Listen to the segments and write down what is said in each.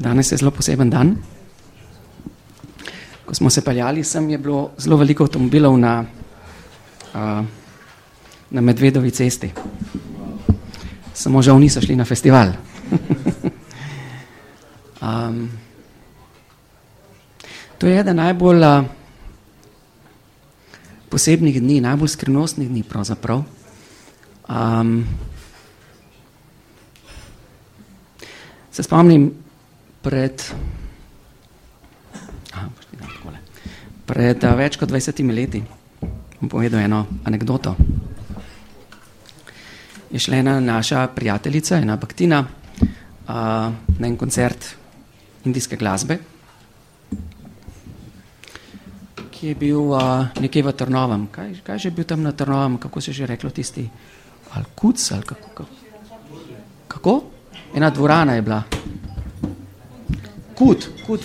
Danes je zelo poseben dan. Ko smo se peljali sem, je bilo zelo veliko avtomobilov na Medvedovi cesti. Samo žal niso šli na festival. To je eden najbolj posebnih dni, najbolj skrivnostnih dni pravzaprav. Se spomnim pred več kot 20 leti, bom povedal eno anekdoto. Je šla ena naša prijateljica, ena Baktina, na en koncert indijske glasbe, ki je bil nekje v Trnovem. Kaj že bil tam na Trnovem, kako se že reklo tisti? Al-Quds ali kako? Ena dvorana je bila. Kud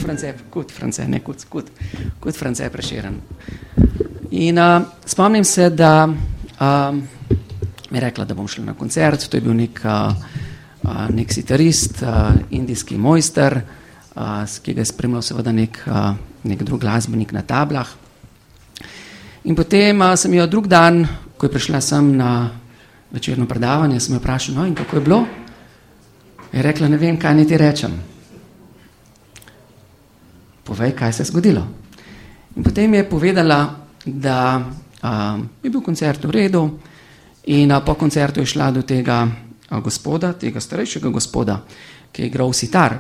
France Prešeren. In spomnim se, da mi je rekla, da bom šla na koncert. To je bil nek sitarist, indijski mojster, ki ga je spremljal seveda nek drug glasbenik na tablah. In potem sem jo drug dan, ko je prišla sem na večerno predavanje, sem jo vprašal, no in kako je bilo? Je rekla, ne vem, kaj naj ti rečem. Povej, kaj se je zgodilo. In potem je povedala, da je bil koncert v redu in po koncertu je šla do tega gospoda, tega starejšega gospoda, ki je igral sitar.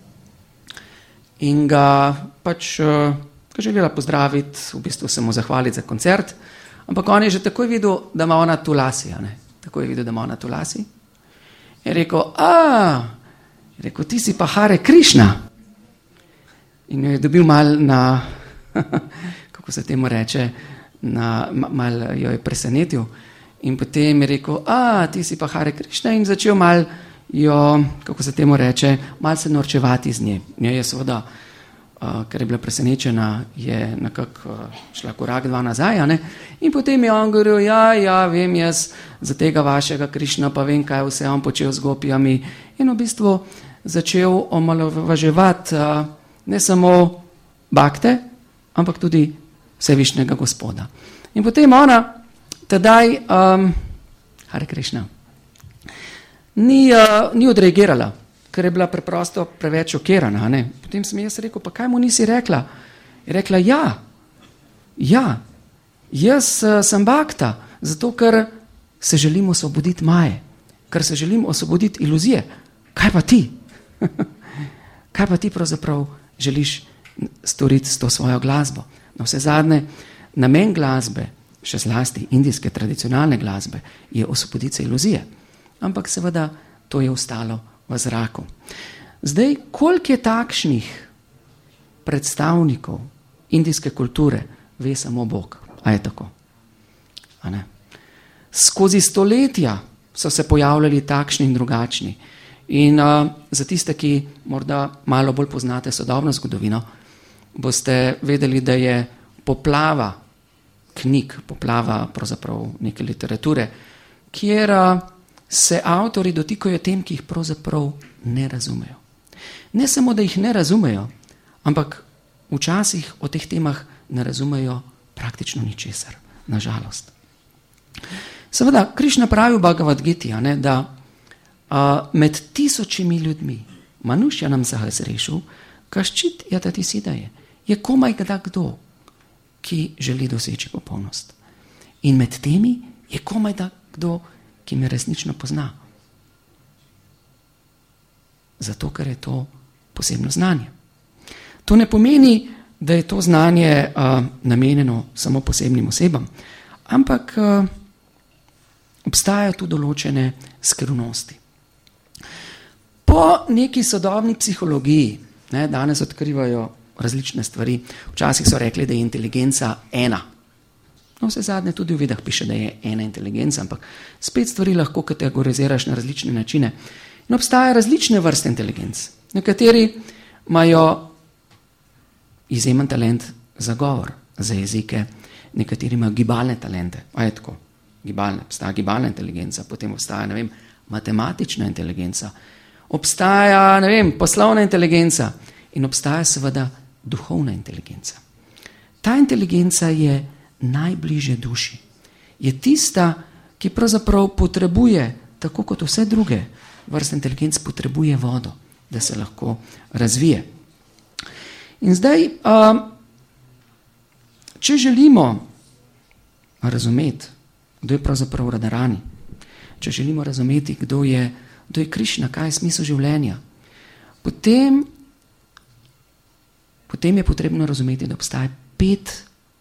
In ga pač želela pozdraviti, v bistvu se mu zahvaliti za koncert, ampak on je že takoj videl, da ima ona tu lasi. Takoj je videl, da ima ona tu lasi. Je rekel, ti si pa Hare Krišna. In jo je dobil mal na, kako se temu reče, mal jo je presenetil. In potem je rekel, ti si pa Hare Krišna in začel mal jo, kako se temu reče, mal se norčevati z nje. Nje je seveda, ker je bila presenečena, je nekako šla korak dva nazaj, in potem je on govoril, ja, vem jaz za tega vašega Krišna, pa vem, kaj vse on počel z gopijami. In v bistvu začel omalovaževati ne samo bakte, ampak tudi vsevišnjega gospoda. In potem ona tedaj, Hare Krišna, ni odreagirala, ker je bila preprosto preveč šokirana. Potem sem jaz rekel, pa kaj mu nisi rekla? Je rekla, ja, jaz sem bakta, zato ker se želim osvoboditi maje, ker se želim osvoboditi iluzije. Kaj pa ti? Kaj pa ti pravzaprav želiš storiti s to svojo glasbo? Na vse zadnje, namen glasbe, še zlasti indijske tradicionalne glasbe, je osvoboditi se iluzije. Ampak seveda to je ostalo v zraku. Zdaj, koliko je takšnih predstavnikov indijske kulture, ve samo Bog. A je tako? A ne? Skozi stoletja so se pojavljali takšni in drugačni. In za tiste, ki morda malo bolj poznate sodobno zgodovino, boste vedeli, da je poplava knjig, poplava pravzaprav neke literature, kjer se avtori dotikajo tem, ki jih pravzaprav ne razumejo. Ne samo, da jih ne razumejo, ampak včasih o teh temah ne razumejo praktično ničesar, na žalost. Seveda, Krišna pravi v Bhagavad Giti, da med tisočimi ljudmi, manušjanam sahasrešu, kaščit jatati sidaje, je komaj kdo, ki želi doseči popolnost. In med temi je komaj kdo, ki me resnično pozna. Zato, ker je to posebno znanje. To ne pomeni, da je to znanje namenjeno samo posebnim osebam, ampak obstajajo tu določene skrivnosti. Po neki sodobni psihologiji, danes odkrivajo različne stvari. Včasih so rekli, da je inteligenca ena. No, vse zadnje tudi v Vedah piše, da je ena inteligenca, ampak spet stvari lahko kategoriziraš na različne načine. In obstajajo različne vrste inteligenc. Nekateri imajo izjemen talent za govor, za jezike, nekateri imajo gibalne talente. A je tako? Obstaja gibalna inteligenca, potem obstaja, matematična inteligenca, obstaja, poslovna inteligenca in obstaja seveda duhovna inteligenca. Ta inteligenca je najbližje duši. Je tista, ki pravzaprav potrebuje, tako kot vse druge vrste inteligenc, potrebuje vodo, da se lahko razvije. In zdaj, če želimo razumeti, kdo je pravzaprav Radharani, če želimo razumeti, kdo je Krišna, kaj je smisel življenja, potem je potrebno razumeti, da obstaja 5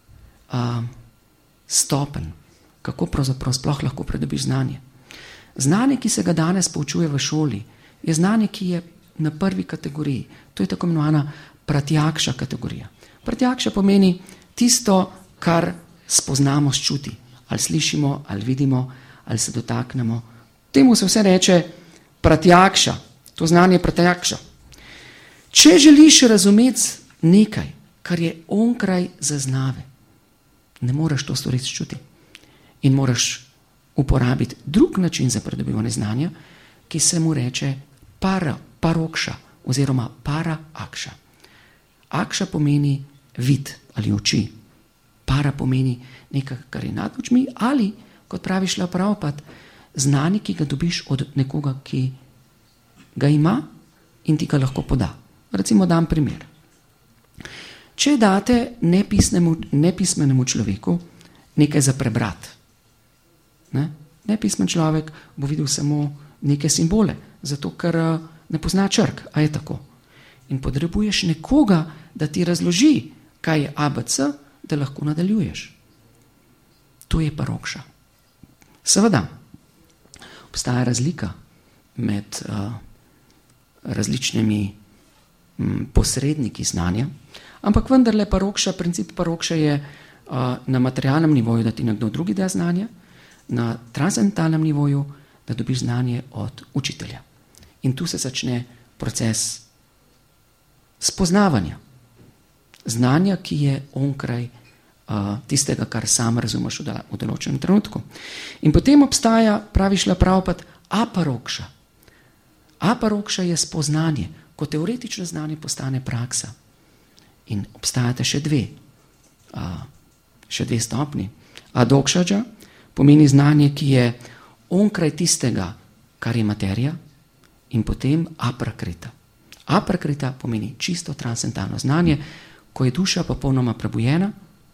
stopenj, kako pravzaprav sploh lahko pridobiš znanje. Znanje, ki se ga danes poučuje v šoli, je znanje, ki je na prvi kategoriji. To je tako imenovana pratjakša kategorija. Pratjakša pomeni tisto, kar spoznamo s čuti. Ali slišimo, ali vidimo, ali se dotaknemo. Temu se vse reče pratjakša. To znanje je pratjakša. Če želiš razumeti nekaj, kar je onkraj zaznave, ne moreš to storiti s čuti. In moraš uporabiti drug način za pridobivanje znanja, ki se mu reče parokša oziroma para-akša. Akša pomeni vid ali oči. Para pomeni nekaj, kar je nad očmi, ali, kot pravi Šrila Prabhupada, znanje, ki ga dobiš od nekoga, ki ga ima in ti ga lahko poda. Recimo dam primer. Če date nepismenemu človeku nekaj za prebrati, nepismen človek bo videl samo neke simbole, zato ker ne pozna črk, a je tako. In potrebuješ nekoga, da ti razloži, kaj je ABC, da lahko nadaljuješ. To je parokša. Seveda, obstaja razlika med različnimi posredniki znanja, ampak vendarle princip parokša je na materialnem nivoju, da ti nekdo drugi da znanje, na transcendentalnem nivoju, da dobiš znanje od učitelja. In tu se začne proces spoznavanja. Znanja, ki je onkraj tistega, kar sam razumeš v določenem trenutku. In potem obstaja, pravi Šrila Prabhupada, aparokša. Aparokša je spoznanje, ko teoretično znanje postane praksa. In obstajate še dve stopni. Adokšađa pomeni znanje, ki je onkraj tistega, kar je materija, in potem aprakrita. Aprakrita pomeni čisto transcendentalno znanje, ko je duša popolnoma prebujena,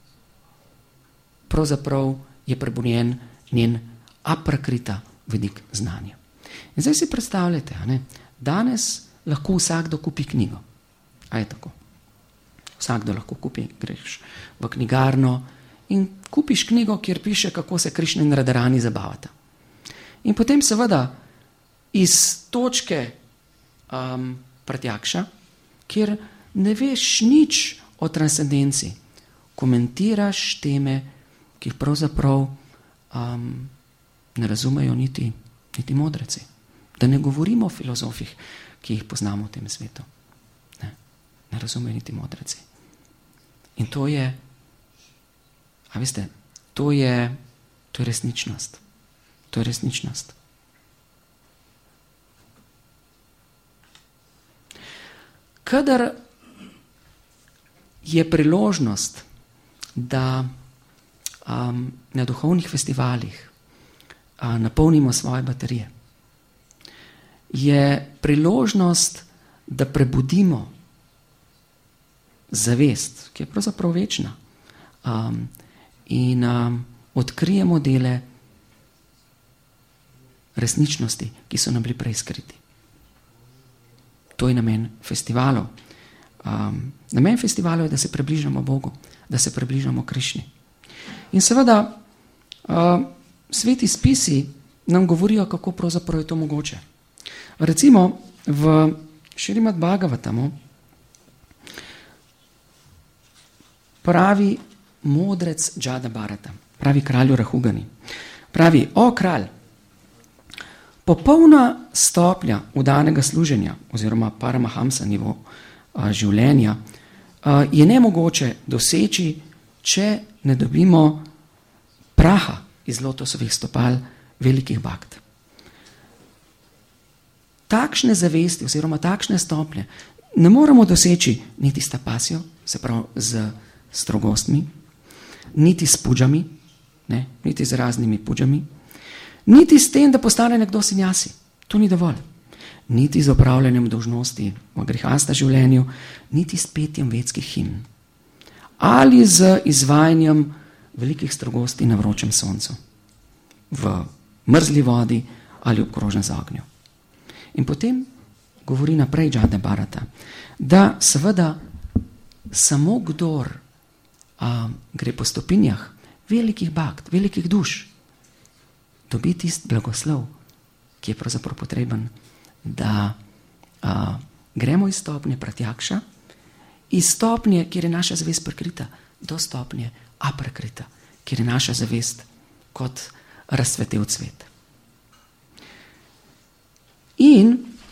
pravzaprav je prebujen njen aprakrita vidik znanja. In zdaj si predstavljate, danes lahko vsakdo kupi knjigo. A je tako? Vsakdo lahko kupi, greš v knjigarno in kupiš knjigo, kjer piše, kako se Krišna in Radharani zabavata. In potem seveda iz točke pratjakša, kjer ne veš nič o transcendenci, komentiraš teme, ki jih pravzaprav ne razumejo niti modreci. Da ne govorimo o filozofih, ki jih poznamo v tem svetu. Ne razumejo niti modreci. In to je, to je resničnost. To je resničnost. Kadar je priložnost, da na duhovnih festivalih napolnimo svoje baterije, je priložnost, da prebudimo zavest, ki je pravzaprav večna, in odkrijemo dele resničnosti, ki so nam bili prej skriti. To je namen festivalov. Namen festivalov je, da se približamo Bogu, da se približamo Krišni. In seveda, sveti spisi nam govorijo, kako pravzaprav je to mogoče. Recimo, v Šrimad Bhagavatamu pravi modrec Džada Bharata, pravi kralju Rahugani. Pravi, o kralj, popolna stopnja udanega služenja oziroma paramahamsa nivo življenja je nemogoče doseči, če ne dobimo praha iz lotosovih stopal velikih bhakt. takšne zavesti oziroma takšne stopnje ne moremo doseči niti s tapasjo, se pravi z strogostmi, niti s puđami, ne, niti z raznimi puđami, niti s tem, da postane nekdo sinjasi. To ni dovolj. Niti z opravljanjem dolžnosti v grihasta življenju, niti s petjem vedskih himn. Ali z izvajanjem velikih strogosti na vročem soncu, v mrzli vodi ali obkrožen z ognjo. In potem govori naprej Džade Bharata, da seveda samo kdor gre po stopinjah velikih bhakt, velikih duš, dobi tisti blagoslov, ki je pravzaprav potreben, da gremo iz stopnje pratjakša, iz stopnje, kjer je naša zavest prekrita, do stopnje aprekrita, kjer je naša zavest kot razcvetel cvet. In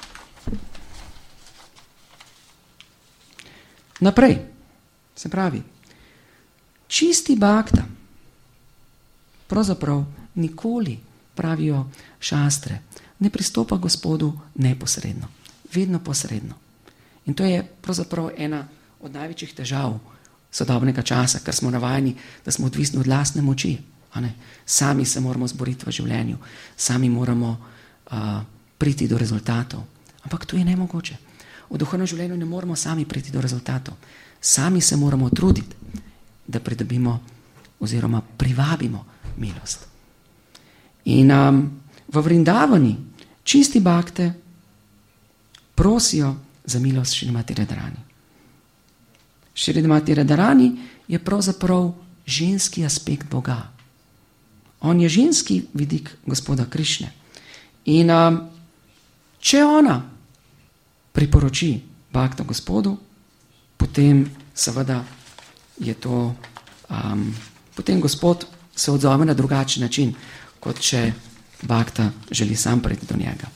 naprej, se pravi, čisti bhakta pravzaprav nikoli, pravijo šastre, ne pristopa Gospodu neposredno, vedno posredno. In to je pravzaprav ena od največjih težav sodobnega časa, ker smo navajeni, da smo odvisni od lastne moči. Sami se moramo zboriti v življenju, sami moramo priti do rezultatov. Ampak to je nemogoče. V duhovnem življenju ne moramo sami priti do rezultatov. Sami se moramo truditi, da pridobimo oziroma privabimo milost. In v Vrindavani čisti bhakte prosijo za milost Šrimati Radharani. Šrimati Radharani je pravzaprav ženski aspekt Boga. On je ženski vidik Gospoda Krišne. In če ona priporoči bhakta Gospodu, potem seveda je to, potem Gospod se odzove na drugačen način, kot če bhakta želi sam priti do njega.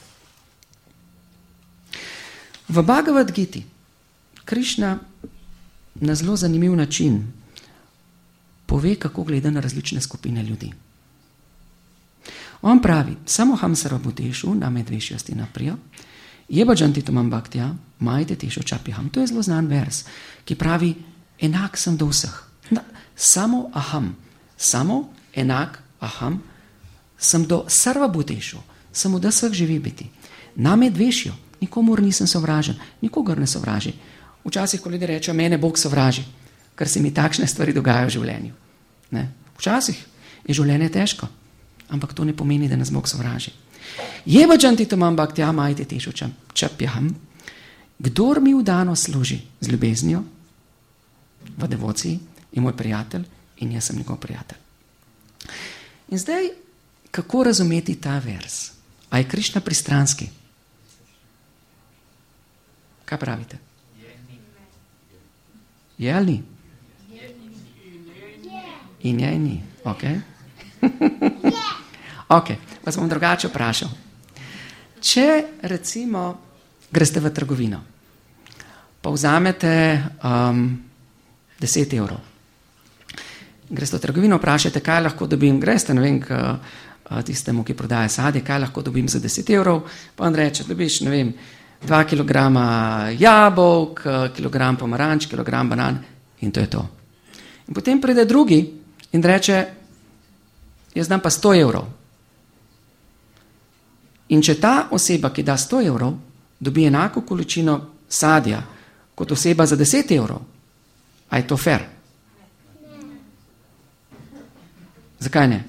V Bhagavad Giti Krišna na zelo zanimiv način pove, kako gleda na različne skupine ljudi. On pravi, samoham sarvabhutešu name dvešjasti naprijo, jebhajanti tumam bhaktya majte tesho čapiham. To je zelo znan vers, ki pravi, enak sem do vseh. Samo aham, samo enak aham, sem do sarvabhutešu, sem od vseh živi biti. Name dvešjo, nikomor nisem sovražen, nikogar ne sovraži. Včasih, ko ljudje rečejo, mene Bog sovraži, ker se mi takšne stvari dogajajo v življenju. Ne? Včasih je življenje težko, ampak to ne pomeni, da nas Bog sovraži. Jebhajanti tumam bhaktya majte tesho čapiham. Kdor mi vdano služi z ljubeznijo, v devociji, je moj prijatelj in jaz sem njegov prijatelj. In zdaj, kako razumeti ta vers? A je Krišna pristranski? Kaj pravite? Je ali ni? In je in ni. Ok. Ok, vas bom drugače vprašal. Če recimo greste v trgovino, pa vzamete 10 evrov. Greste v trgovino, vprašate, kaj lahko dobim, greste, ne vem, tistemu, ki prodaja sadje, kaj lahko dobim za 10 evrov, pa on reče, dobiš, ne vem, 2 kilograma jabolk, kilogram pomaranč, kilogram banan in to je to. In potem pride drugi in reče, jaz dam pa 100 evrov. In če ta oseba, ki da 100 evrov, dobi enako količino sadja kot oseba za 10 evrov, a je to fair? Zakaj ne?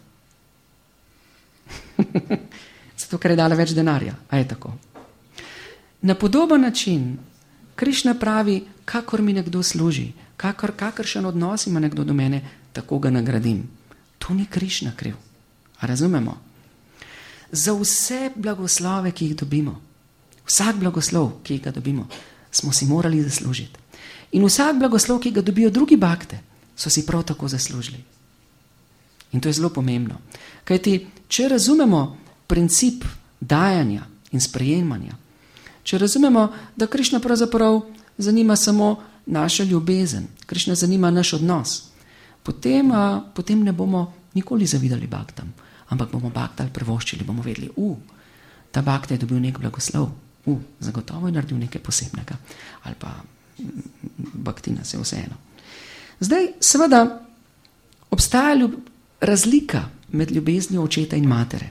Zato, ker je dala več denarja. A je tako? Na podoben način Krišna pravi, kakor mi nekdo služi, kakršen odnos ima nekdo do mene, tako ga nagradim. To ni Krišna kriv. A razumemo? Za vse blagoslove, ki jih dobimo, vsak blagoslov, ki ga dobimo, smo si morali zaslužiti. In vsak blagoslov, ki ga dobijo drugi bhakte, so si prav tako zaslužili. In to je zelo pomembno. Kajti, če razumemo princip dajanja in sprejemanja, če razumemo, da Krišna pravzaprav zanima samo naša ljubezen, Krišna zanima naš odnos, potem ne bomo nikoli zavidali bhaktam, ampak bomo bhaktal privoščili, bomo vedeli, ta bhakta je dobil nek blagoslov. Zagotovo je naredil nekaj posebnega. Ali pa bhaktina, se vseeno. Zdaj, seveda, obstaja razlika med ljubeznijo očeta in matere.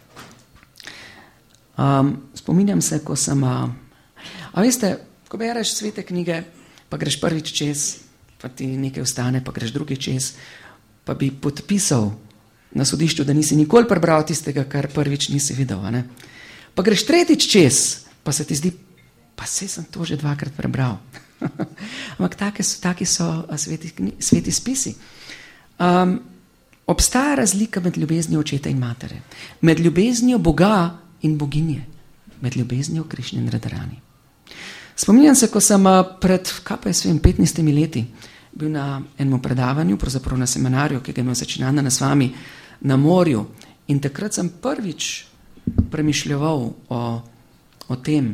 Spominjam se, ko sem... A veste, ko bereš svete knjige, pa greš prvič čez, pa ti nekaj ostane, pa greš drugi čez, pa bi podpisal na sodišču, da nisi nikoli prebral tistega, kar prvič nisi videl. Ne? Pa greš tretjič čez, pa se ti zdi, pa saj sem to že 2-krat prebral. Ampak taki so sveti spisi. Obstaja razlika med ljubeznijo očeta in matere. Med ljubeznijo Boga in boginje. Med ljubeznijo Krišne in Radharani. Spominjam se, ko sem pred 15 leti bil na enem predavanju, pravzaprav na seminarju, ki ga imel Sačinandana Svami na morju. In takrat sem prvič premišljeval o tem,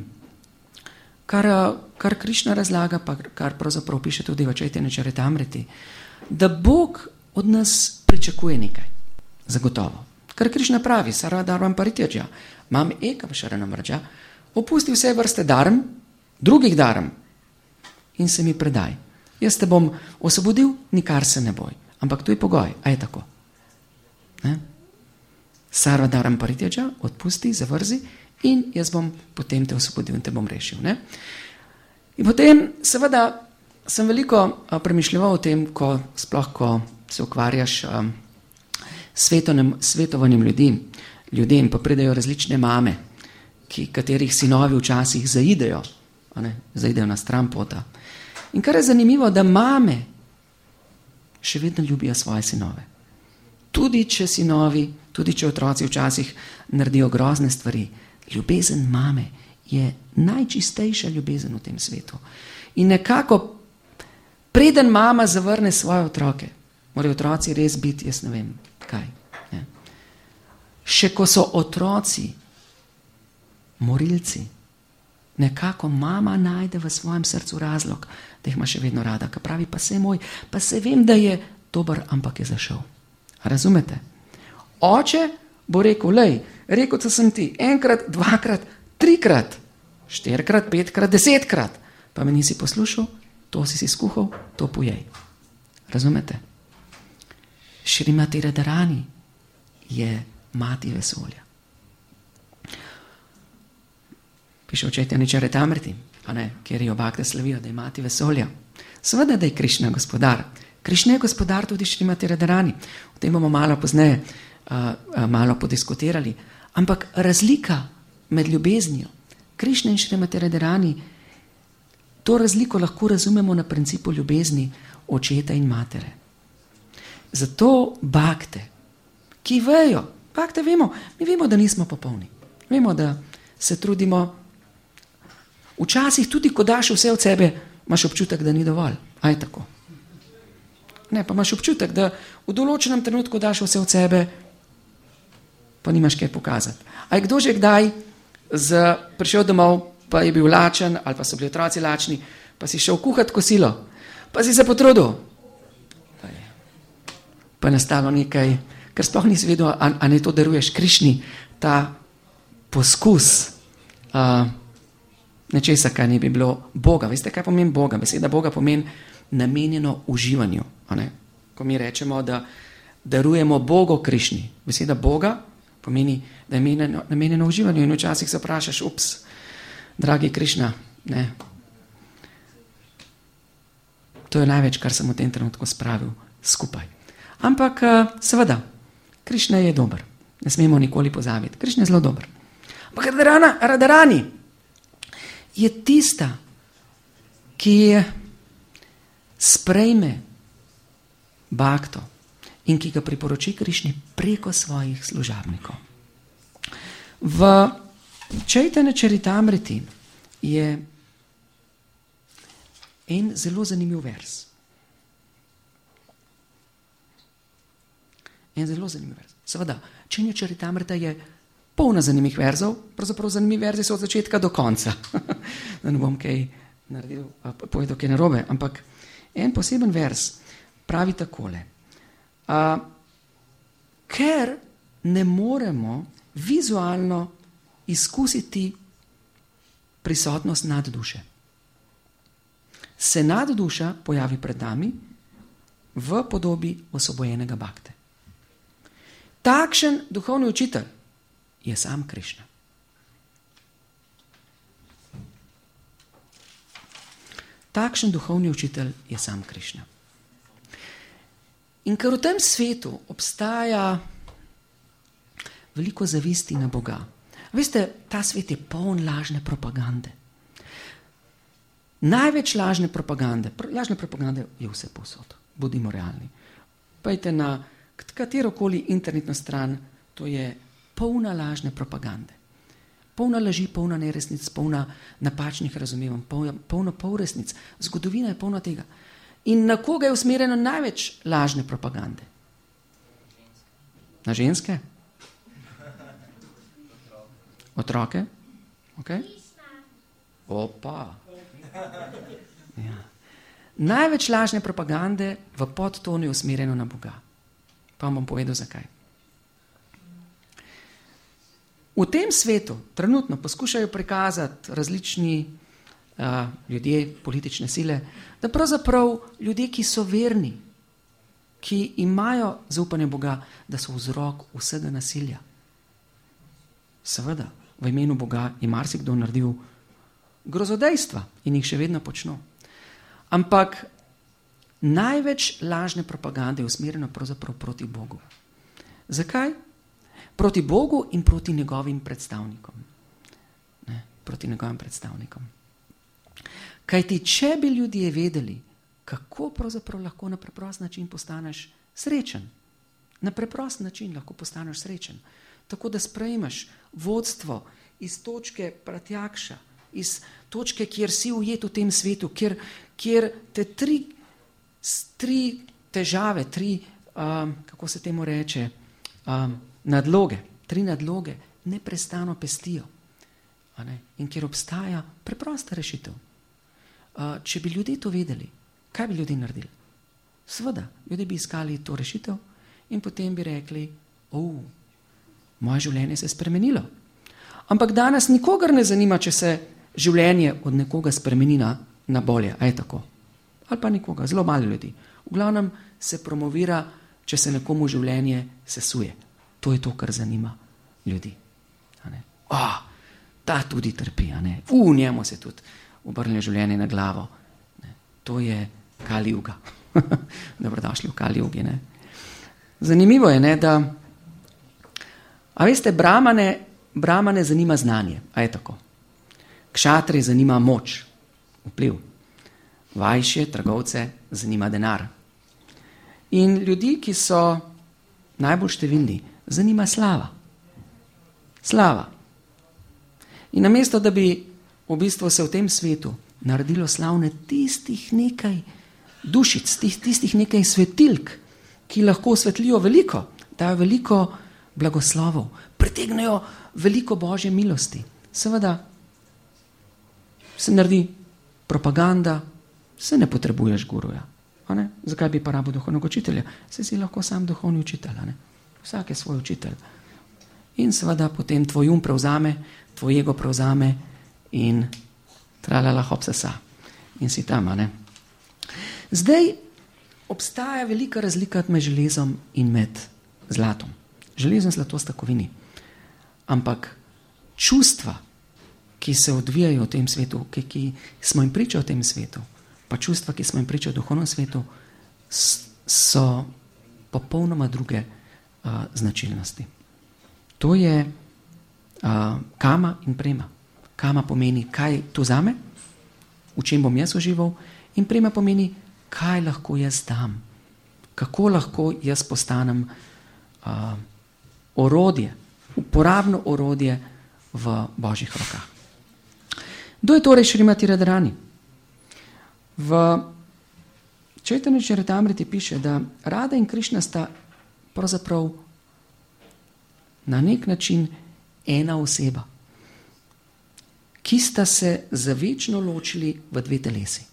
kar Krišna razlaga, pa kar pravzaprav piše tudi v Chaitanya Charitamriti, da Bog od nas pričakuje nekaj. Zagotovo. Kar Krišna pravi, sarva dharmam parityaja, mam ekam sharanam vraja, opusti vse vrste dharm, drugih dharm in se mi predaj. Jaz te bom osvobodil, nikar se ne boj. Ampak to je pogoj, a je tako? Ne? Sarva dharmam parityaja, odpusti, zavrzi in jaz bom potem te osvobodil in te bom rešil. Ne? In potem seveda sem veliko premišljeval o tem, ko se ukvarjaš svetovanjem ljudem, pa pridejo različne mame, katerih sinovi včasih zaidejo na stran pota. In kar je zanimivo, da mame še vedno ljubijo svoje sinove. Tudi če otroci včasih naredijo grozne stvari, ljubezen mame je najčistejša ljubezen v tem svetu. In nekako, preden mama zavrne svoje otroke, morajo otroci res biti, jaz ne vem, kaj. Ne? Še ko so otroci morilci, nekako mama najde v svojem srcu razlog, da jih ima še vedno rada, ki pravi, pa se moj, pa se vem, da je dober, ampak je zašel. Razumete? Oče bo rekel, rekel sem ti 1-krat, 2-krat, 3-krat, 4-krat, 5-krat, 10-krat, pa me nisi poslušal, to si skuhal, to pojej. Razumete? Šrimati Radharani je mati vesolja. Piše v Chaitanya Charitamriti, kjer jo bhakte slavijo, da je mati vesolja. Seveda, da je Krišna gospodar. Krišna je gospodar tudi Šrimati Radharani. O tem bomo malo pozneje malo podiskutirali. Ampak razlika med ljubeznijo Krišne in Šrimati Radharani, to razliko lahko razumemo na principu ljubezni očeta in matere. Zato bhakte, ki vejo, bhakte vemo, mi vemo, da nismo popolni. Vemo, da se trudimo. Včasih tudi, ko daš vse od sebe, imaš občutek, da ni dovolj. A je tako? Ne, pa imaš občutek, da v določenem trenutku daš vse od sebe, pa nimaš kaj pokazati. A je kdo že kdaj prišel domov, pa je bil lačen, ali pa so bili otroci lačni, pa si šel kuhati kosilo, pa si se potrudil. Pa je nastalo nekaj, ker sploh nisi vedel, a ne to daruješ Krišni, ta poskus nečesa, kaj ne bi bilo Boga. Veste, kaj pomeni Boga? Beseda Boga pomeni namenjeno uživanju. Ko mi rečemo, da darujemo Bogu Krišni. Beseda Boga pomeni, da je namenjeno uživanju. In včasih se vprašaš, dragi Krišna, ne. To je največ, kar sem v tem trenutku spravil skupaj. Ampak seveda, Krišna je dober. Ne smemo nikoli pozabiti. Krišna je zelo dober. Ampak Radharani je tista, ki sprejme bhakto in ki ga priporoči Krišni preko svojih služabnikov. V Chaitanya Charitamriti je en zelo zanimiv vers. Seveda, Chaitanya Charitamrita je polna zanimivih verzov, pravzaprav zanimivi verzi so od začetka do konca. Da ne bom kaj naredil, povedal kaj narobe, ampak en poseben vers pravi takole. Ker ne moremo vizualno izkusiti prisotnost nadduše. Se nadduša pojavi pred nami v podobi osvobojenega bakte. Takšen duhovni učitelj je sam Krišna. Takšen duhovni učitelj je sam Krišna. In ker v tem svetu obstaja veliko zavisti na Boga. Veste, ta svet je poln lažne propagande. Največ lažne propagande je vse povsod. Bodimo realni. Pojdite na katerokoli internetno stran, to je polna lažne propagande. Polna laži, polna neresnic, polna napačnih razumevanj, polna polresnic. Zgodovina je polna tega. In na koga je usmerjeno največ lažne propagande? Na ženske? Otroke? Okay. Opa. Ja. Največ lažne propagande v podtonu je usmerjeno na Boga. Pa vam bom povedal, zakaj. V tem svetu trenutno poskušajo prikazati različni ljudje, politične sile, da pravzaprav ljudje, ki so verni, ki imajo zaupanje Boga, da so vzrok vsega nasilja. Seveda, v imenu Boga je marsikdo naredil grozodejstva in jih še vedno počno. Ampak največ lažne propagande je usmerjeno pravzaprav proti Bogu. Zakaj? Proti Bogu in proti njegovim predstavnikom. Ne, proti njegovim predstavnikom. Kajti, če bi ljudje vedeli, kako pravzaprav lahko na preprost način postaneš srečen, na preprost način lahko postaneš srečen, tako da sprejmeš vodstvo iz točke pratjakša, iz točke, kjer si ujet v tem svetu, kjer te tri težave, kako se temu reče, tri nadloge neprestano pestijo. In kjer obstaja preprosta rešitev. Če bi ljudje to vedeli, kaj bi ljudje naredili? Seveda, ljudje bi iskali to rešitev in potem bi rekli, moje življenje se je spremenilo. Ampak danes nikogar ne zanima, če se življenje od nekoga spremeni na bolje, a je tako? Ali pa nikoga, zelo malo ljudi. V glavnem se promovira, če se nekomu življenje sesuje. To je to, kar zanima ljudi. Ta tudi trpi, njemu se tudi obrne življenje na glavo. To je Kali Juga. Dobrodošli v Kali Jugi. Zanimivo je, da a veste, Brahmane zanima znanje, a je tako. Kšatre zanima moč, vpliv. Vajšje, trgovce, zanima denar. In ljudi, ki so najbolj številni, zanima slava. Slava. In namesto, da bi v bistvu se v tem svetu naredilo slavne tistih nekaj dušic, tistih nekaj svetilk, ki lahko osvetlijo veliko, dajo veliko blagoslovov, pritegnejo veliko Božje milosti. Seveda se naredi propaganda, se ne potrebuješ guruja. Zakaj bi pa rabil duhovnega učitelja? Si lahko sam duhovni učitelj. Vsak je svoj učitelj. In seveda potem tvoj prevzame, tvoj ego prevzame in tralala hopsasa. In si tam, Zdaj obstaja velika razlika med železom in med zlatom. Železo in zlato sta kovini. Ampak čustva, ki se odvijajo v tem svetu, ki smo jim priča v tem svetu, pa čustva, ki smo jim priča v duhovnem svetu, so popolnoma druge značilnosti. To je kama in prema. Kama pomeni, kaj to zame, v čem bom jaz užival, in prema pomeni, kaj lahko jaz dam, kako lahko jaz postanem orodje, uporabno orodje v Božjih rokah. Kdo je torej Šrimati Radharani? V Chaitanya Charitamriti piše, da Radha in Krišna sta pravzaprav na nek način ena oseba, ki sta se za večno ločili v dve telesi.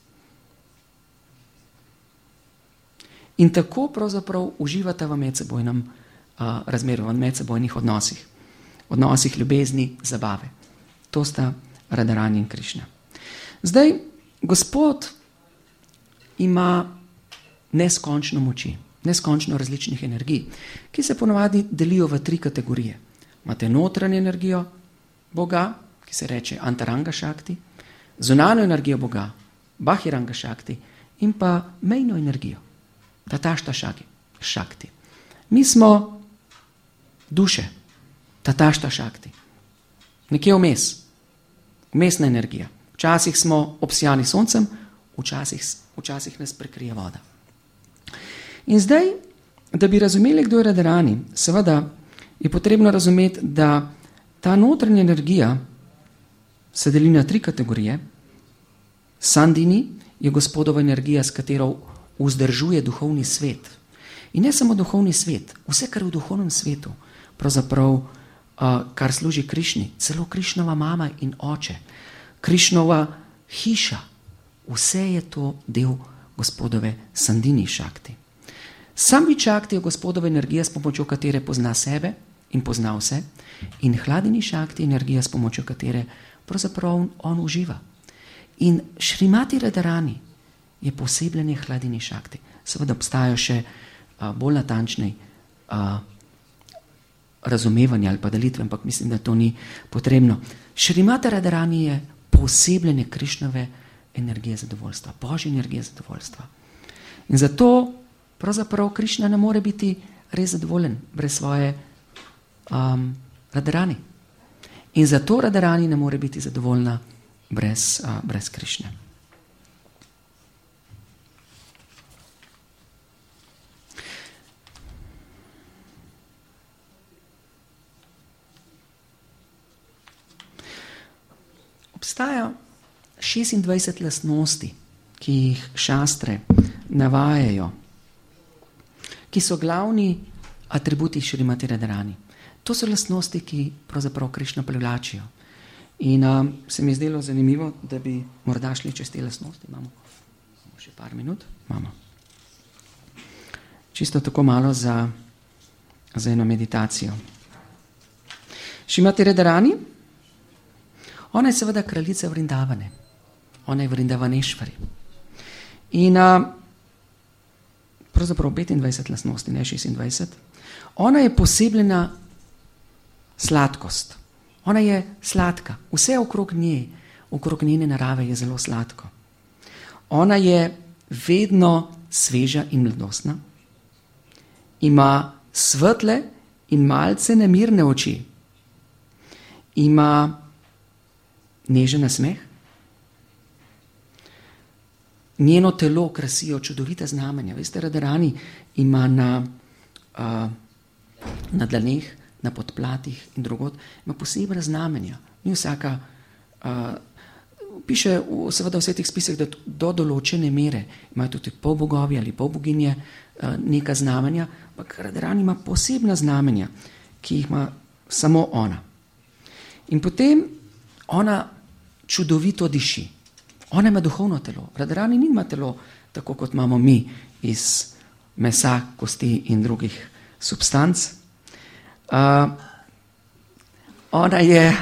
In tako pravzaprav uživata v medsebojnem razmerju, v medsebojnih odnosih. odnosih, ljubezni, zabave. To sta Radharani in Krišna. Zdaj, Gospod ima neskončno moči, neskončno različnih energij, ki se ponavadi delijo v 3 kategorije. Imate notranjo energijo Boga, ki se reče Antaranga Šakti, zunanjo energijo Boga, Bahiranga Šakti, in pa mejno energijo, Tatašta Šakti. Mi smo duše, Tatašta Šakti, nekje vmes, vmesna energija. Včasih smo obsijani soncem, včasih nas prekrije voda. In zdaj, da bi razumeli, kdo je Radharani, seveda je potrebno razumeti, da ta notranja energija se deli na 3 kategorije. Sandini je Gospodova energija, s katero vzdržuje duhovni svet. In ne samo duhovni svet, vse, kar je v duhovnem svetu, pravzaprav, kar služi Krišni, celo Krišnova mama in oče, Krišnova hiša, vse je to del Gospodove Sandini Šakti. Samvit Šakti je Gospodova energija, s pomočjo katere pozna sebe in pozna vse, in Hladini Šakti je energija, s pomočjo katere pravzaprav on uživa. In Šrimati Radharani je posebljanje Hladini Šakti. Seveda obstajajo še bolj natančne razumevanje ali pa delitve, ampak mislim, da to ni potrebno. Šrimati Radharani je posebljanje Krišnove energije zadovoljstva, Božje energije zadovoljstva. In zato pravzaprav Krišna ne more biti res zadovoljen brez svoje Radharani. In zato Radharani ne more biti zadovoljna brez Krišne. Obstaja 26 lastnosti, ki jih šastre navajajo, ki so glavni atributi Šrimati Radharani. To so lastnosti, ki pravzaprav Krišno privlačijo. In se mi je zdelo zanimivo, da bi morda šli čez te lastnosti. Imamo še par minut. Imamo. Čisto tako malo za eno meditacijo. Šrimati Radharani, ona je seveda kraljica Vrindavane. Ona je Vrindavanešvari. In pravzaprav 25 lastnosti, ne 26. Ona je posebljena sladkost. Ona je sladka. Vse okrog nje, okrog njene narave je zelo sladko. Ona je vedno sveža in mladostna. Ima svetle in malce nemirne oči. Ima nežen nasmeh. Njeno telo krasijo čudovita znamenja. Veste, Radharani ima na dlaneh, na podplatih in drugod, ima posebna znamenja. Ni vsaka, piše seveda v svetih spisih, da do določene mere imajo tudi polbogovi ali polboginje neka znamenja, ampak Radharani ima posebna znamenja, ki jih ima samo ona. In potem ona čudovito diši. Ona ima duhovno telo. Radharani nima telo, tako kot imamo mi, iz mesa, kosti in drugih substanc. Ona je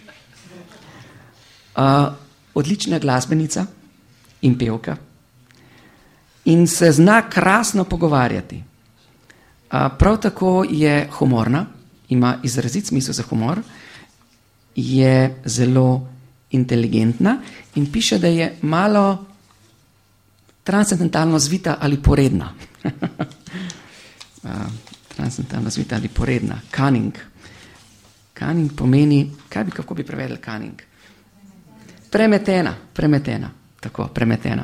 odlična glasbenica in pevka in se zna krasno pogovarjati. Prav tako je humorna, ima izrazit smisel za humor, je zelo inteligentna in piše, da je malo transcendentalno zvita ali poredna. Transcendentalno zvita ali poredna. Cunning. Cunning pomeni, kako bi prevedli cunning? Premetena. Tako, premetena.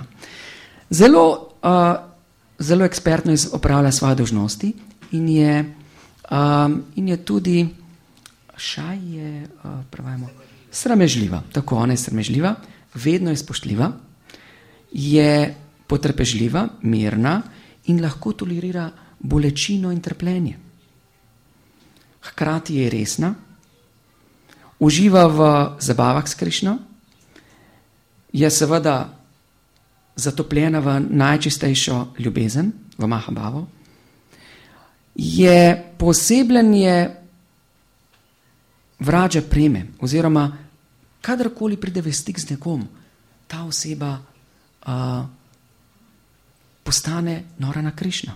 Zelo ekspertno opravlja svoje dolžnosti in je tudi prevajamo, sramežljiva. Tako, ona je sramežljiva, vedno je spoštljiva, je potrpežljiva, mirna in lahko tolerira bolečino in trpljenje. Hkrati je resna, uživa v zabavah s Krišno, je seveda zatopljena v najčistejšo ljubezen, v Mahabhavo, je posebljanje vrađa preme, oziroma kadarkoli pride v stik z nekom, ta oseba postane nora na Krišno.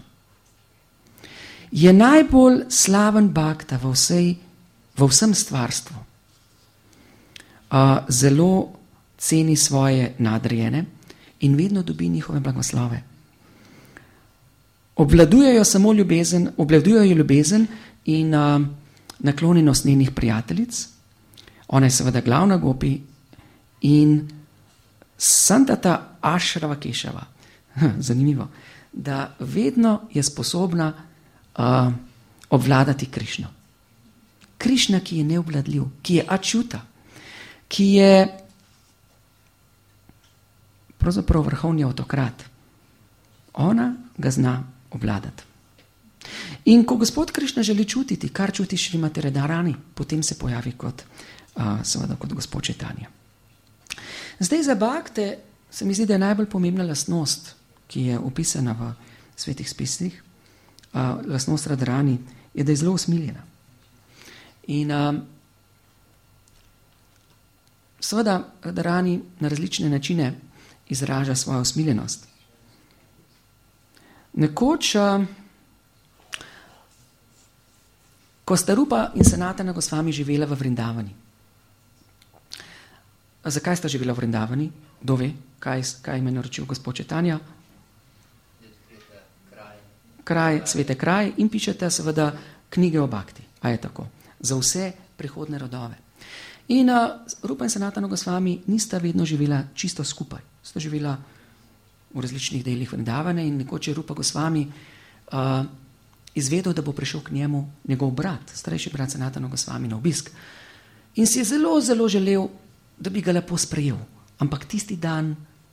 Je najbolj slaven bhakta v vsem stvarstvu. Zelo ceni svoje nadrejene in vedno dobi njihove blagoslove. Obvladujejo ljubezen in naklonjenost njenih prijateljic. Ona je seveda glavna gopi in Santata Ashrava Kešava. Zanimivo, da vedno je sposobna obvladati Krišno. Krišna, ki je neobvladljiv, ki je ačuta, ki je pravzaprav vrhovni avtokrat. Ona ga zna obvladati. In ko gospod Krišna želi čutiti, kar čuti Šrimati Radharani, potem se pojavi seveda kot gospod Čaitanja. Zdaj za bhakte se mi zdi, da je najbolj pomembna lastnost, ki je opisana v svetih spisih, lastnost Radharani, je, da je zelo usmiljena. In seveda Radharani na različne načine izraža svojo usmiljenost. Nekoč, ko sta Rupa in Sanatana Gosvami živela v Vrindavani. Zakaj sta živela v Vrindavani? Kdo ve, kaj me naročil gospod Čaitanja? Svete kraj in pišete seveda knjige o bhakti. A je tako? Za vse prihodne rodove. In Rupa in Sanatana Gosvami nista vedno živela čisto skupaj. Sta živela v različnih delih Vrindavane in nekoč je Rupa Gosvami izvedel, da bo prišel k njemu njegov brat, starejši brat Sanatana Gosvami na obisk. In si je zelo, zelo želel, da bi ga lepo sprejel. Ampak tisti dan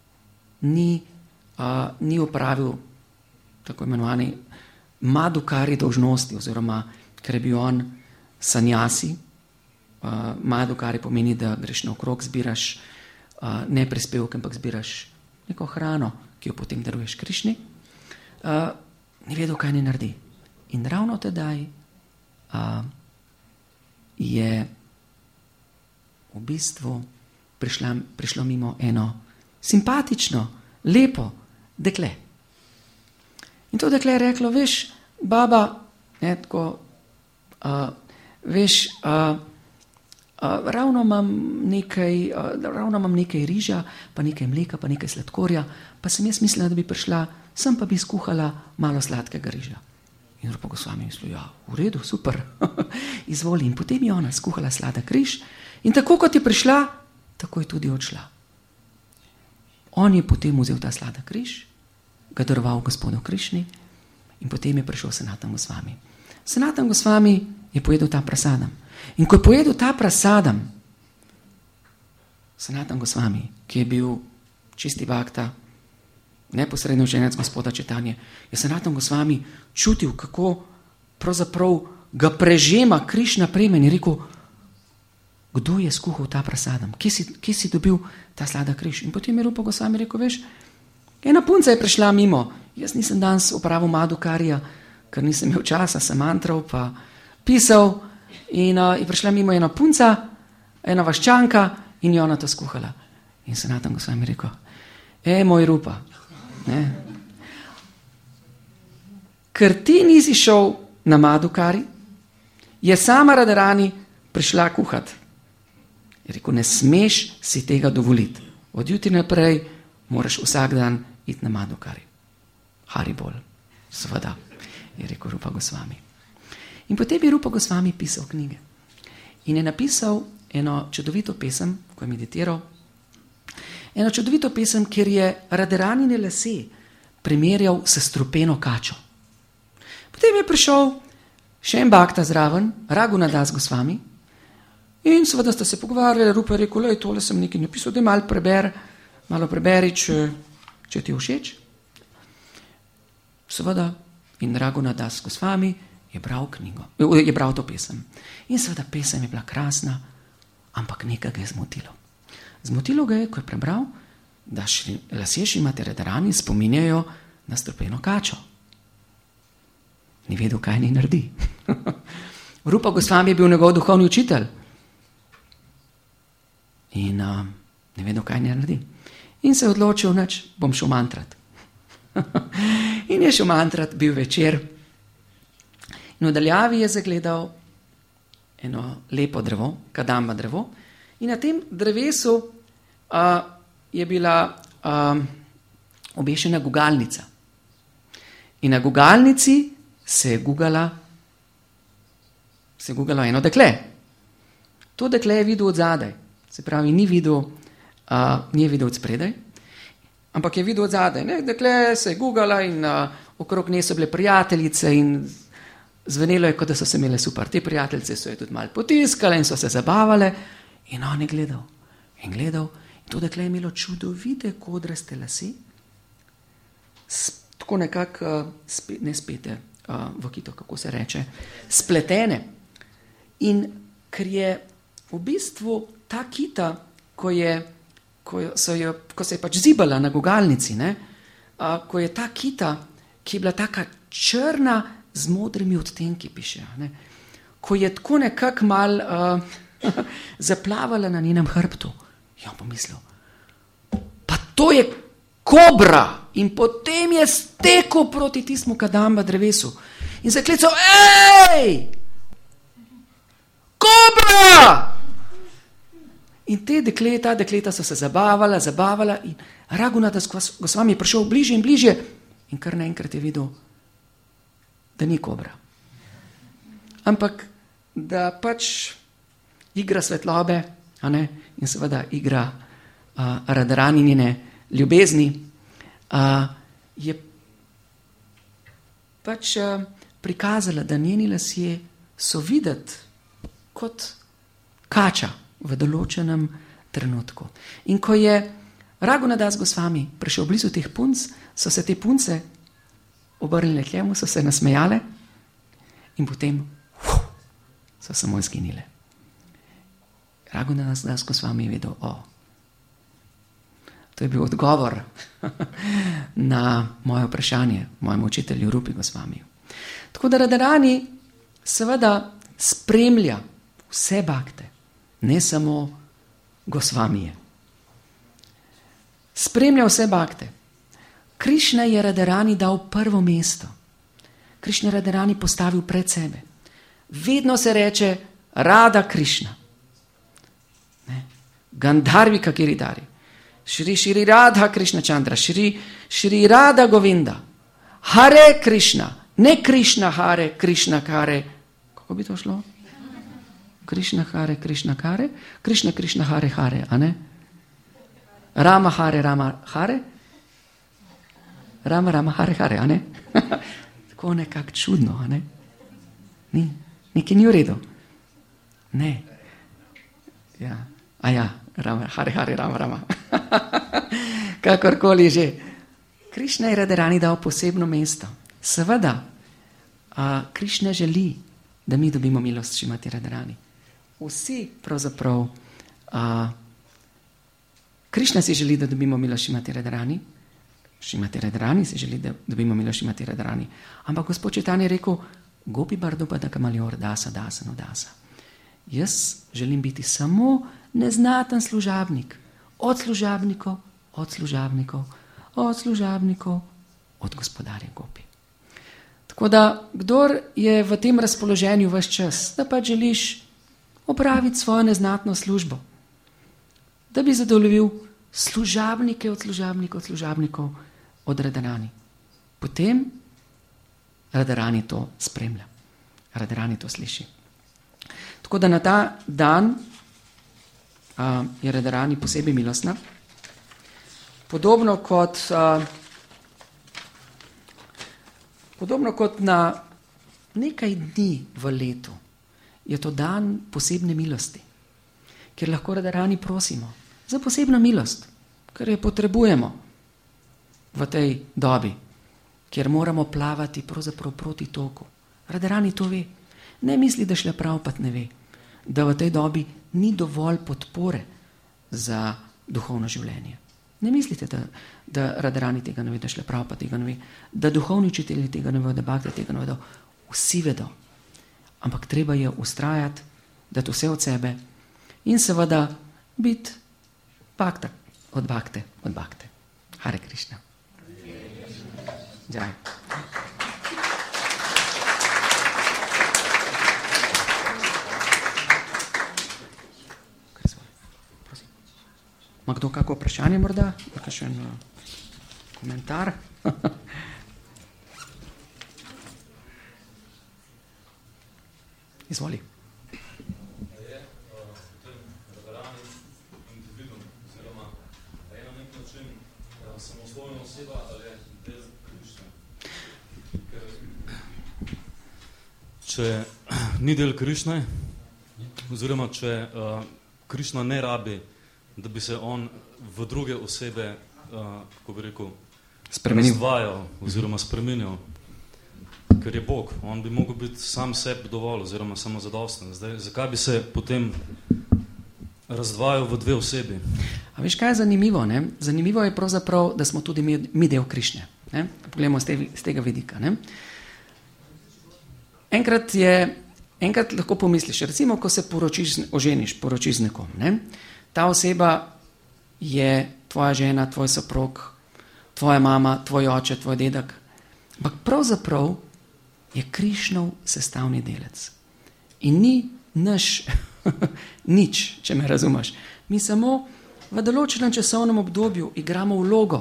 ni opravil tako imenovani madukari dolžnosti, oziroma ker je bil on sanjasi. Madukari pomeni, da greš naokrog, zbiraš ne prispevke, ampak zbiraš neko hrano, ki jo potem daruješ Krišni. Ni vedel, kaj ne naredi. In ravno tedaj je v bistvu prišlo mimo eno simpatično, lepo dekle. In to dekle je reklo, veš, baba, ravno imam nekaj riža, pa nekaj mleka, pa nekaj sladkorja, pa sem jaz mislila, da bi prišla, sem pa bi skuhala malo sladkega riža. In Rupa Gosvami mislil, ja, v redu, super, izvoli. In potem je ona skuhala sladek riž in tako kot je prišla, tako je tudi odšla. On je potem vzel ta sladek riž, ga daroval gospodu Krišni in potem je prišel Sanatana Gosvami. Sanatana Gosvami je pojedel ta prasadam. In ko je pojedel ta prasadam, Sanatana Gosvami, ki je bil čisti bhakta, neposredno ženec gospoda Čaitanje, je Sanatana Gosvami čutil, kako pravzaprav ga prežema Krišna preme in je rekel, kdo je skuhal ta prasadam? Kje si dobil ta sladek riž? In potem je Rupa Gosvami rekel, veš, ena punca je prišla mimo. Jaz nisem danes uporabil madukarija, ker nisem imel časa, sem mantral, pa pisal. In je prišla mimo ena punca, ena vaščanka in je ona to skuhala. In Sanatana Gosvami rekel, moj Rupa, ne? Ker ti nisi šel na madukari, je sama Radharani prišla kuhat. Je rekel, ne smeš si tega dovoliti. Od jutri naprej moraš vsak dan iti na madukari. Haribol, seveda, je rekel Rupa Gosvami. In potem je Rupa Gosvami pisal knjige. In je napisal eno čudovito pesem, ko je meditiral, eno čudovito pesem, kjer je Radharanine lase primerjal s strupeno kačo. Potem je prišel še en bhakta zraven, Raghunadas Gosvami, in seveda sta se pogovarjali, Rupa je rekel, lej, tole sem nekaj napisal, da malo preberi, če ti je všeč. Seveda, in Raghunadas Gosvami je bral to pesem. In seveda pesem je bila krasna, ampak nekaj ga je zmotilo. Zmotilo ga je, ko je prebral, da lasje Šrimati Radharani spominjajo na strupeno kačo. Ni vedel, kaj ni naredi. Rupa Gosvami je bil njegov duhovni učitelj. in ne vedo, kaj ne naredi. In se je odločil, nič, bom šel mantrat. In je šel mantrat, bil večer. In v daljavi je zagledal eno lepo drevo, kadamba drevo. In na tem drevesu je bila obešena gugalnica. In na gugalnici se je gugalo eno dekle. To dekle je videl od zadaj. Se pravi, ni videl od spredaj, ampak je videl od zadaj. Dekle se je gugala in okrog nje so bile prijateljice in zvenelo je, kot da so se imele super. Te prijateljice so je tudi malo potiskale in so se zabavale. In on je gledal. In to dekle je imelo čudovite kodraste lase, tako nekako ne spete v kito, kako se reče, spletene. In ker je v bistvu ta kita, ko se je pač zibala na gugalnici, ko je ta kita, ki je bila taka črna z modrimi odtenki, piše, ko je tako nekako mal zaplavala na njenem hrbtu, je on pomislil, pa to je kobra. In potem je stekel proti tistemu kadamba drevesu in zaklical, ej, kobra! In ta dekleta so se zabavala in Raghunatha Gosvami je prišel bližje in bližje in kar naenkrat je videl, da ni kobra. Ampak da pač igra svetlobe, in seveda igra Radharanine ljubezni, je pač prikazala, da njeni lasje so videti kot kača v določenem trenutku. In ko je Raghunatha Gosvami prišel blizu teh punc, so se te punce obrnile k njemu, so se nasmejale in potem so samo izginile. Raghunatha Gosvami je vedel, to je bil odgovor na moje vprašanje, mojemu učitelju Rupi Gosvamiju. Tako da Radharani seveda spremlja vse bakte, ne samo Gosvamije. Spremlja vse bakte. Krišna je Radharani dal prvo mesto. Krišna je Radharani postavil pred sebe. Vedno se reče Radha Krišna. Gandharvika Giridhari. Shri Radha Krishna Chandra, Shri Radha Govinda, Hare Krishna, ne Krishna Hare, Krishna Hare, kako bi to šlo? Krishna Hare, Krishna Hare, Krishna Krishna Hare Hare, a ne? Rama Hare, Rama Hare, Rama Hare Hare, a ne? Tako nekako čudno, a ne? Nekaj ni v redu. Ne. Ja. Rama, Hare, Rama. Kakorkoli že. Krišna je Radharani dal posebno mesto. Seveda, Krišna želi, da mi dobimo milost Šrimati Radharani. Vsi pravzaprav, Krišna si želi, da dobimo milost Šrimati Radharani, Šrimati Radharani si želi, da dobimo milost Šrimati Radharani. Ampak gospod Čitanja je rekel, Gopi Bardupada Kamalior dasa. Jaz želim biti samo neznaten služabnik. Od služabnikov, od gospodarja Gopi. Tako da, kdor je v tem razpoloženju ves čas, da pa želiš opraviti svojo neznatno službo, da bi zadovoljil služabnike od Radharani. Potem Radharani to spremlja. Radharani to sliši. Tako da na ta dan je Radharani posebej milostna. Podobno kot na nekaj dni v letu je to dan posebne milosti, kjer lahko Radharani prosimo za posebno milost, ker jo potrebujemo v tej dobi, kjer moramo plavati pravzaprav proti toku. Radharani to ve. Ne misli, da šlepravpat ne ve, da v tej dobi ni dovolj podpore za duhovno življenje. Ne mislite, da Radharani tega ne ve, da šlepravpat tega ne ve, da duhovni učitelji tega ne ve, da bakte tega ne vedo. Vsi vedo. Ampak treba je ustrajati, dati vse od sebe in seveda biti Bhakta, od bhakte. Hare Krishna. Jai. Ma kdo kako vprašanje morda? Kakšen komentar? Izvoli. Je potem radarani individum, oziroma je na nek način samostojna oseba ali je del Krišne? Če ni del Krišne, oziroma če Krišna ne rabi, da bi se on v druge osebe, kako bi rekel, razdvajal oziroma spremenil, ker je Bog. On bi mogel biti sam sebi dovolj oziroma samozadosten. Zdaj, zakaj bi se potem razdvajal v dve osebi? A veš, kaj je zanimivo? Ne? Zanimivo je pravzaprav, da smo tudi mi del Krišne. Ne? Poglejmo z tega vidika. Ne? Enkrat lahko pomisliš, recimo, ko se poročiš z nekom. Ne? Ta oseba je tvoja žena, tvoj soprog, tvoja mama, tvoj oče, tvoj dedek. Ampak pravzaprav je Krišnov sestavni delec. In ni naš nič, če me razumeš. Mi samo v določenem časovnem obdobju igramo vlogo.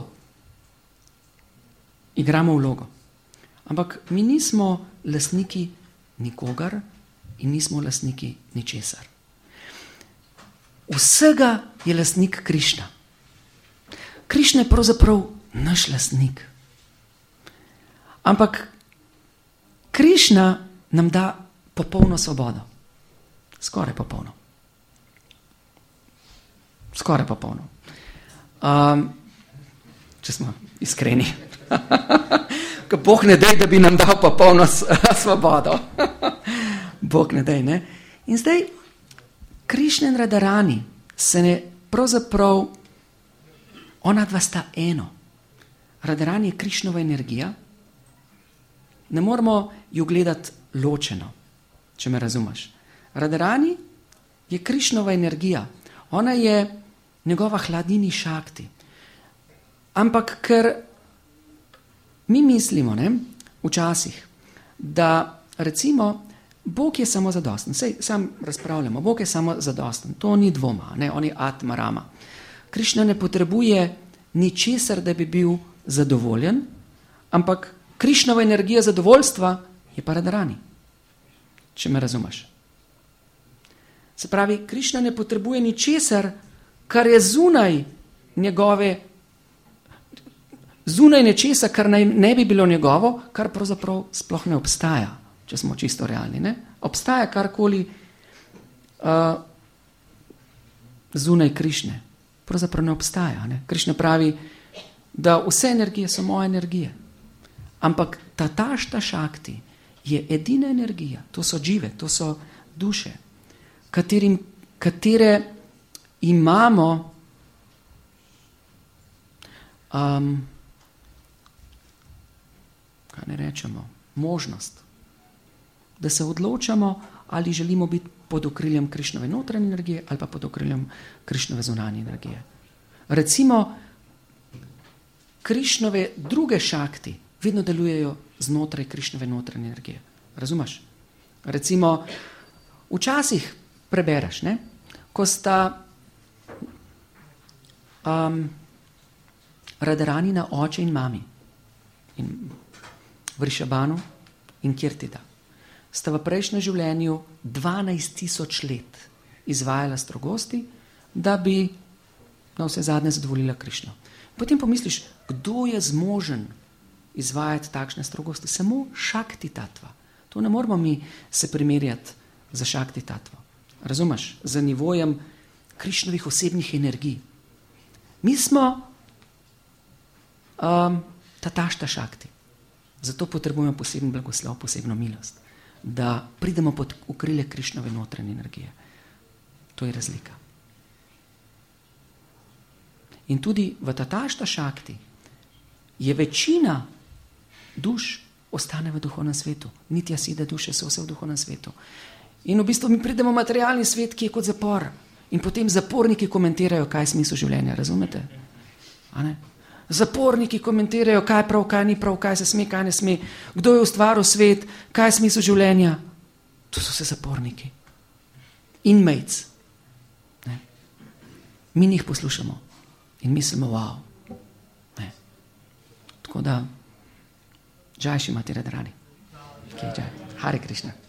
Ampak mi nismo lastniki nikogar in nismo lastniki ničesar. Vsega je lastnik Krišna. Krišna je pravzaprav naš lastnik. Ampak Krišna nam da popolno svobodo. Skoraj popolno. Če smo iskreni. Bog ne daj, da bi nam dal popolno svobodo. Bog ne daj, ne? In zdaj Krišna in Radharani se ne pravzaprav, ona dva sta eno. Radharani je Krišnova energija, ne moramo jo gledati ločeno, če me razumeš. Radharani je Krišnova energija, ona je njegova hladini šakti. Ampak ker mi mislimo, ne, včasih, da recimo Bog je samo zadosten. Sej sam razpravljamo, Bog je samo zadosten. To ni dvoma, ne? On je Atma Rama. Krišna ne potrebuje ničesar, da bi bil zadovoljen, ampak Krišnova energija zadovoljstva je pa Radharani, če me razumeš. Se pravi, Krišna ne potrebuje ničesar, kar je zunaj nečesa, kar ne bi bilo njegovo, kar pravzaprav sploh ne obstaja. Če smo čisto realni, ne? Obstaja karkoli zunaj Krišne. Pravzaprav ne obstaja. Ne? Krišna pravi, da vse energije so moje energije. Ampak Tatašta Šakti je edina energija. To so džive, to so duše, katere imamo kaj ne rečemo, možnost, da se odločamo, ali želimo biti pod okriljem Krišnove notranje energije ali pa pod okriljem Krišnove zunanje energije. Recimo, Krišnove druge šakti vedno delujejo znotraj Krišnove notranje energije. Razumeš? Recimo, včasih prebereš, ne? Ko sta Radharani na oče in mami in Vrišabhanu in Kirtida sta v prejšnjem življenju 12,000 let izvajala strogosti, da bi na vse zadnje zadovoljila Krišno. Potem pomisliš, kdo je zmožen izvajati takšne strogosti? Samo Šakti tatva. To ne moramo mi se primerjati za Šakti tatvo. Razumeš? Za nivojem Krišnovih osebnih energij. Mi smo Tatašta Šakti. Zato potrebujemo poseben blagoslov, posebno milost, da pridemo pod okrilje Krišnove notranje energije. To je razlika. In tudi v Tatašta Šakti je večina duš ostane v duhovnem svetu. Nitya Siddha duše so vse v duhovnem svetu. In v bistvu mi pridemo v materialni svet, ki je kot zapor. In potem zaporniki komentirajo, kaj je smisel življenja, razumete? A ne? Zaporniki komentirajo, kaj je prav, kaj ni prav, kaj se sme, kaj ne sme, kdo je ustvaril svet, kaj je smisel življenja. To so vse zaporniki. Inmates. Ne? Mi njih poslušamo in mislimo, wow. Ne? Tako da, Jai Shrimati Radharani. Hare Krishna.